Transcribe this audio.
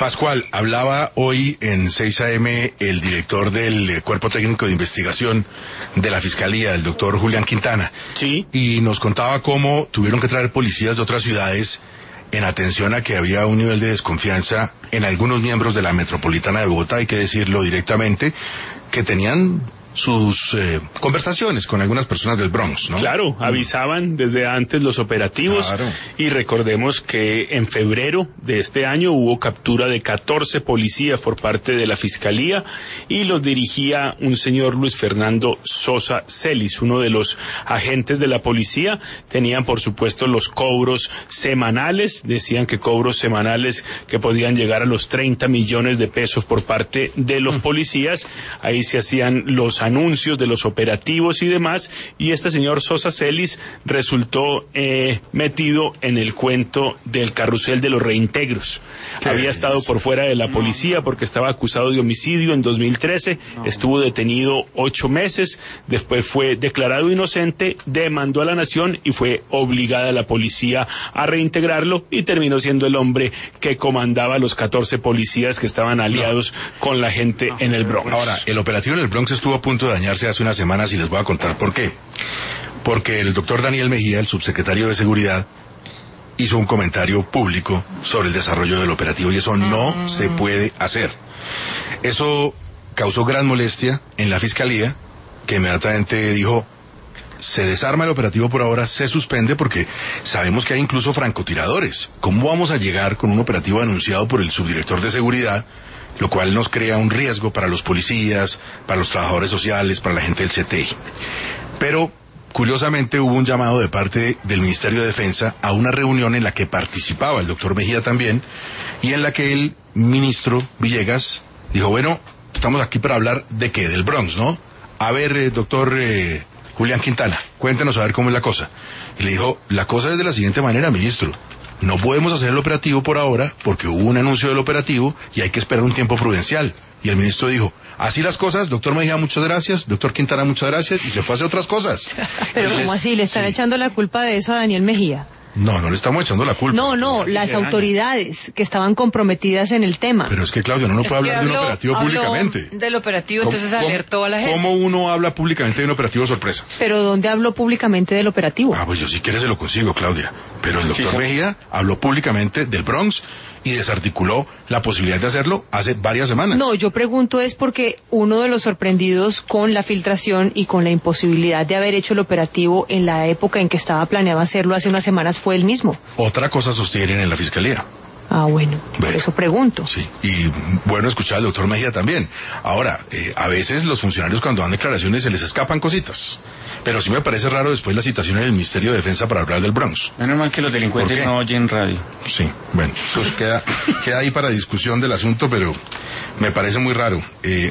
Pascual, hablaba hoy en 6 AM el director del Cuerpo Técnico de Investigación de la Fiscalía, el doctor Julián Quintana. Sí. Y nos contaba cómo tuvieron que traer policías de otras ciudades en atención a que había un nivel de desconfianza en algunos miembros de la Metropolitana de Bogotá, hay que decirlo directamente, que tenían sus conversaciones con algunas personas del Bronx, ¿no? Claro, avisaban desde antes los operativos. Claro. Y recordemos que en febrero de este año hubo captura de 14 policías por parte de la Fiscalía y los dirigía un señor Luis Fernando Sosa Celis, uno de los agentes de la policía. Tenían por supuesto los cobros semanales, decían que cobros semanales que podían llegar a los 30 millones de pesos por parte de los policías. Ahí se hacían los anuncios de los operativos y demás, y este señor Sosa Celis resultó metido en el cuento del carrusel de los reintegros. Había estado por fuera de la policía porque estaba acusado de homicidio en 2013, estuvo detenido 8 meses, después fue declarado inocente, demandó a la nación y fue obligada la policía a reintegrarlo y terminó siendo el hombre que comandaba los 14 policías que estaban aliados con la gente en el Bronx. Ahora, el operativo en el Bronx estuvo a punto de dañarse hace unas semanas y les voy a contar por qué. Porque el doctor Daniel Mejía, el subsecretario de Seguridad, hizo un comentario público sobre el desarrollo del operativo y eso no se puede hacer. Eso causó gran molestia en la Fiscalía, que inmediatamente dijo: se desarma el operativo por ahora, se suspende porque sabemos que hay incluso francotiradores. ¿Cómo vamos a llegar con un operativo anunciado por el subdirector de Seguridad, lo cual nos crea un riesgo para los policías, para los trabajadores sociales, para la gente del CTI? Pero, curiosamente, hubo un llamado de parte del Ministerio de Defensa a una reunión en la que participaba el doctor Mejía también, y en la que el ministro Villegas dijo: bueno, estamos aquí para hablar de qué, del Bronx, ¿no? A ver, doctor Julián Quintana, cuéntenos a ver cómo es la cosa. Y le dijo: la cosa es de la siguiente manera, ministro. No podemos hacer el operativo por ahora porque hubo un anuncio del operativo y hay que esperar un tiempo prudencial. Y el ministro dijo: así las cosas, doctor Mejía, muchas gracias, doctor Quintana, muchas gracias, y se fue a hacer otras cosas. Pero ¿cómo así? ¿Le están echando la culpa de eso a Daniel Mejía? No, no le estamos echando la culpa. No, las autoridades que estaban comprometidas en el tema. Pero es que, Claudia, uno no puede hablar de un operativo públicamente. Del operativo, entonces alertó a la gente. ¿Cómo uno habla públicamente de un operativo sorpresa? ¿Pero dónde habló públicamente del operativo? Pues yo si quieres se lo consigo, Claudia. Pero el doctor Mejía habló públicamente del Bronx y desarticuló la posibilidad de hacerlo hace varias semanas. No, yo pregunto es porque uno de los sorprendidos con la filtración y con la imposibilidad de haber hecho el operativo en la época en que estaba planeado hacerlo hace unas semanas fue él mismo. Otra cosa sostienen en la Fiscalía. Ah, bueno, por eso pregunto. Sí, y bueno escuchar al doctor Mejía también. Ahora, a veces los funcionarios cuando dan declaraciones se les escapan cositas. Pero sí me parece raro después la citación en el Ministerio de Defensa para hablar del Bronx. Menos mal que los delincuentes no oyen radio. Sí, bueno, eso queda ahí para discusión del asunto, pero me parece muy raro.